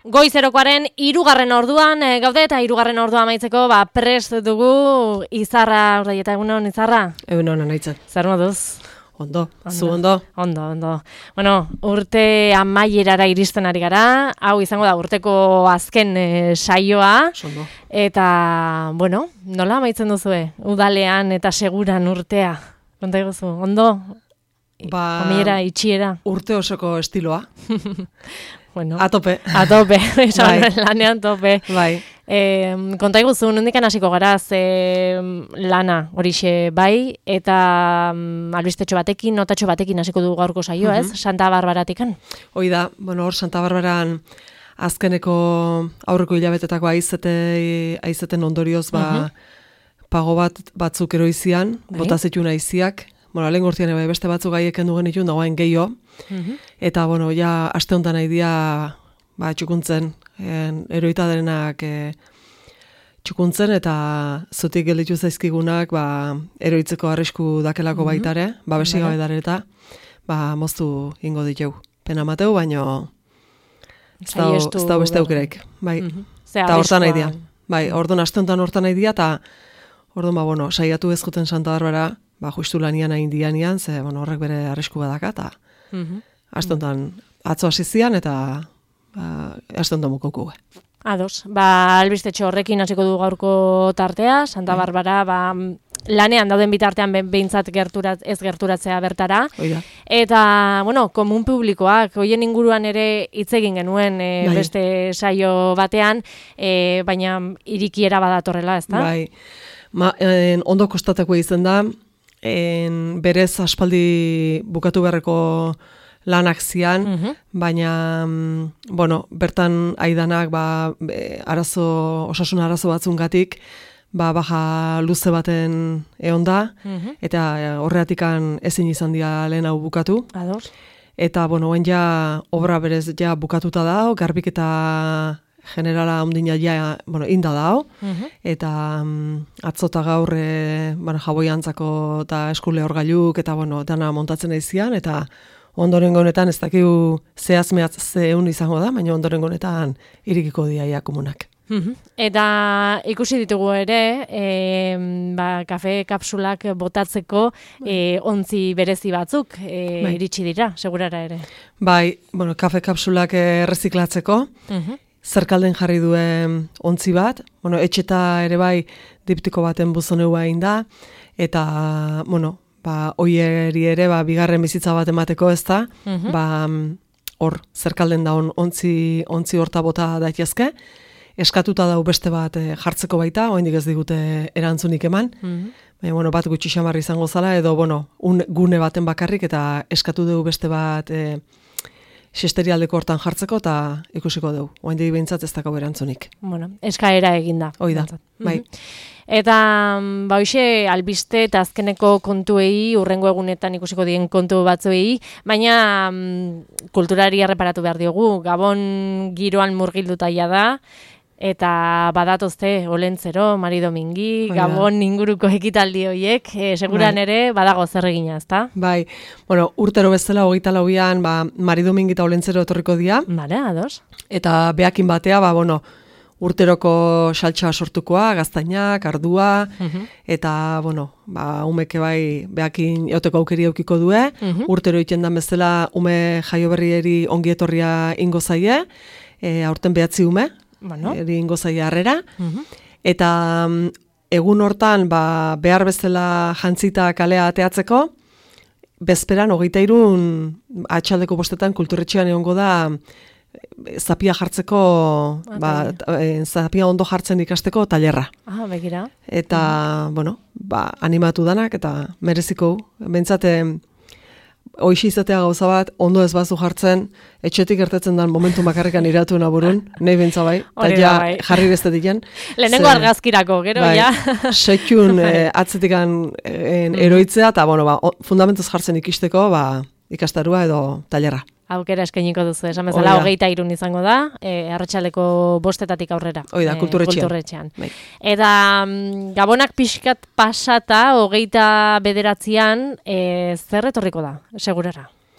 Goizerokoaren 3. orduan gaude eta 3. ordua amaitzeko prest dugu Izarra Urdaieta. Egunon, Izarra? Egunon, anaitzen. Zer moduz? Ondo, zu ondo? Ondo. Bueno, urte amaierara iristen ari gara. Hau izango da urteko azken saioa. Ondo. Eta, bueno, nola amaitzen duzue? Udalean eta seguran urtea. Konta iguzu, ondo? Amaiera, itxiera. Urte osoko estiloa. Bueno, A tope, esan lanean tope. Bai. Konta iguzu, nondik hasiko gara lana horixe bai, eta albistetxo batekin, notatxo batekin hasiko du gaurko saioa, ez? Santa Barbaratikan. Hoi da, hor Santa Barbaran azkeneko aurreko hilabetetako aizeten ondorioz, pago batzuk eroizian, bota zituen aiziak. Lehen gortian beste batzuk gaieken dugen itun, dagoen gehiago. Eta, ja, aste honetan nahi dia txukuntzen, eroita denak txukuntzen, eta zutik gelditu zaizkigunak eroitzeko arrisku dakelako baitare, besi gabe dare eta moztu ingo ditu. Pena mateu, baino ez da beste aukereik. Eta hortan nahi dia. Orduan aste honetan hortan nahi dia, eta orduan, saiatu ezkuten Santa Barbara, justu lanian hain dianian, ze horrek bere arrisku badaka, eta aste honetan atzo hasi zian, eta aste honetan mukoku. Ados, albistetxo horrekin hasiko du gaurko tartea, Santa Barbara, lanean dauden bitartean behintzat ez gerturatzea bertara. Oida. Eta, komun publikoak, hoien inguruan ere hitz egin genuen beste saio batean, baina irikiera badatorrela, ez da? Bai, ondo kostatako izan da, berez aspaldi bukatu beharreko lanak zian, baina, bertan aidanak osasun arazo batzungatik, baja luze baten egon da, eta horreatikan ezin izan dira lehen hau bukatu. Ados. Eta, ja, obra berez ja bukatuta da, garbiketa generala ondina inda dao, eta atzota gaur jaboiantzako eta eskule orgailuk, eta dana montatzen aizian, eta ondorengo honetan ez dakigu zehazmeatz zeun izango da, baina ondorengo honetan irikiko diaia komunak. Eta ikusi ditugu ere, kafe kapsulak botatzeko ontzi berezi batzuk iritsi dira, segurara ere. Bai, kafe kapsulak erreziklatzeko, zerkalden jarri duen ontzi bat, etxeta ere bai diptiko baten buzoneu hain da, eta, oieri ere, bigarren bizitza bat emateko ez da, hor, zerkalden da ontzi horta bota daitezke, eskatuta dau beste bat jartzeko baita, oraindik ez digute erantzunik eman, baina, bat gutxi xamarri izango zala, edo, gune baten bakarrik, eta eskatu dugu beste bat xesterialdeko hortan jartzeko, eta ikusiko dugu. Oraindik behintzat ez dakau erantzunik. Eskaera eginda. Hoi da, bai. Eta, hoxe, albiste eta azkeneko kontuei, urrengo egunetan ikusiko dien kontu batzuei, baina kulturari erreparatu behar diogu, Gabon giroan murgildutaia da, eta badatozte Olentzero, Mari Domingi, Gabon inguruko ekitaldi horiek, seguran ere badago zer egina, ezta? Bai, urtero bezala 24an Mari Domingi eta Olentzero etorriko dira. Bale, ados. Eta beakin batea, urteroko saltsa sortukoa, gaztainak, ardua, eta, umeke bai beakin eoteko aukeri eukiko due, urtero iten dan bezala ume jaioberrieri ongi etorria ingo zaie, aurten 9 ume, ingo zaie harrera, eta egun hortan behar bezala jantzita kalea ateatzeko, bezperan 23 atxaldeko 5 kulturretxean egongo da zapia jartzeko, zapia ondo jartzen ikasteko tailerra. Begira. Eta, animatu danak, eta mereziko, bentsate, hoixi izatea gauza bat, ondo ez bazu jartzen, etxetik gertatzen dan momentu makarrikan iratu naburun, nahi bentsa bai, eta jarri bestetik. Lehenengo argazkirako, gero, ja. Setxun atzetikan eroitzea, eta, fundamentuz jartzen ikisteko, ikastarua edo tailerra. Aukera eskainiko duzu, esan bezala 23 izango da, arratsaleko 5 aurrera. Oida, kulturretxean. Eta Gabonak pixkat pasata 29an zer etorriko da, segurara?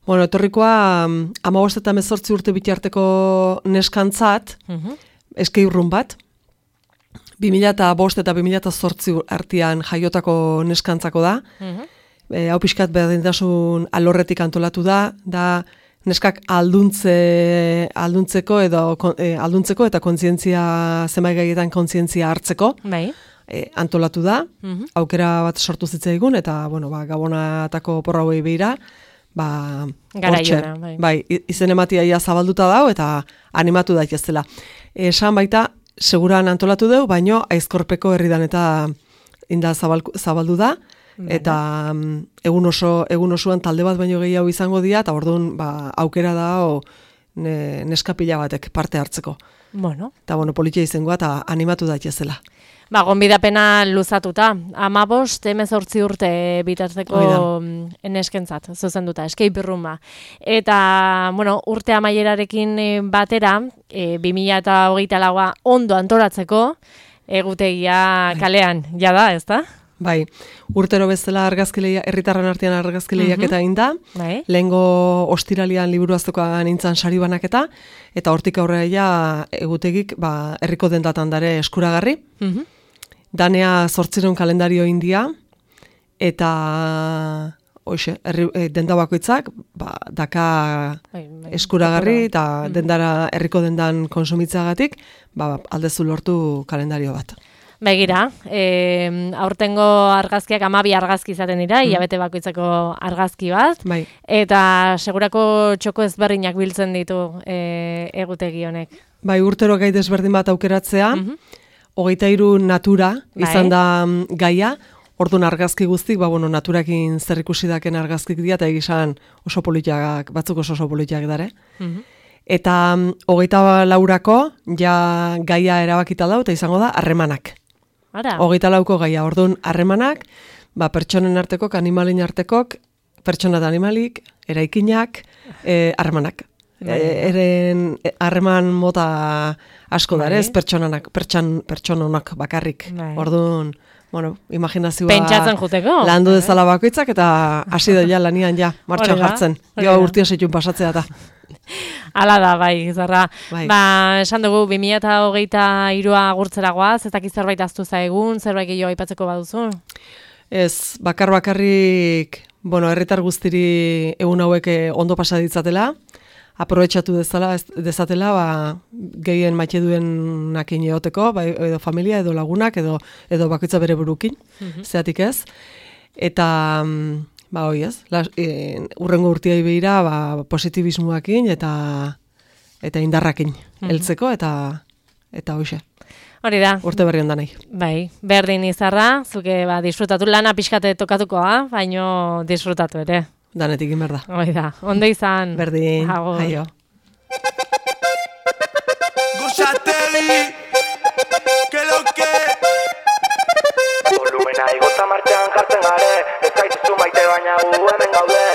Bueno, etorrikoa 15 eta 18 urte bitarteko neskantzat, eskeiurrun bat, 2005 eta 2008 artean jaiotako neskantzako da. Hau pixkat berdintasun alorretik antolatu da neskak alduntzeko eta kontzientzia, zenbait gaietan kontzientzia hartzeko. Bai. Antolatu da, aukera bat sortu zitzaigun, eta, Gabonatako porra hauei behira, Garaiona, bai, izen ematia ia zabalduta dago, eta animatu daitezela. Esan baita, seguran antolatu dugu, baino Aizkorpeko herridan eta inda zabaldu da, eta egun osoan talde bat baino gehiago izango dira, eta orduan aukera da neskapila batek parte hartzeko. Bueno. Eta politia izangoa, eta animatu daitezela. Gonbidapena luzatuta, 15-18 urte bitarteko neskentzat, zuzenduta, escape rooma. Eta, urte amaierarekin batera, 2024 ondo antolatzeko, egutegia kalean, jada, ez da? Bai, urtero bezala herritarren artean argazkileiak eta inda, lehengo ostiralian liburuaztokoan nintzen sari banaketa, eta hortik aurrera egutegik herriko dendatan dare eskuragarri. Danea 800 kalendario india, eta denda bakoitzak daka eskuragarri, eta herriko dendan konsumitzagatik, aldezu lortu kalendario bat. Begira, aurtengo argazkiak 12 argazki izaten dira, hilabete bakoitzako argazki bat, eta segurako txoko ezberdinak biltzen ditu egutegi honek. Bai, urtero gai desberdin bat aukeratzea, 23 natura izan da gaia, orduan argazki guztik, naturakin zer ikusi daken argazkik dira, eta egizan oso politiak, batzuk oso politiak dare. Eta 24ko ja gaia erabakita dau, eta izango da harremanak. 24ko gaia, orduan harremanak, pertsonen artekok, animalin artekok, pertsona eta animalik, eraikinak, harremanak. Eren harreman mota asko dare, ez pertsononak bakarrik. Orduan, imaginazioa pentsatzen juteko. Landu dezala bakoitzak, eta hasi da lanian martxan jartzen. Gio urtia zeitun pasatzea eta. Hala da, bai, zarra. Esan dugu, 2023 agurtzeragoaz, ez dakiz zerbait aztu zaigun, zerbait gehiago aipatzeko baduzu? Ez, bakarrik, herritar guztiri egun hauek ondo pasa ditzatela, aprobetxatu dezatela, gehien maite duenakin eoteko, edo familia, edo lagunak, edo bakoitza bere burukin, zeatik ez. Eta, urrengo urtiai behira, positibismoakin eta indarrakin heltzeko, eta hoxe. Hori da. Urte berri ondanai. Bai, berdin izarra, zuke disfrutatu lana pixkate tokatukoa, baino disfrutatu ere. Danetik inberda. Hori da, ondo izan. Berdin, aio. Goxategi!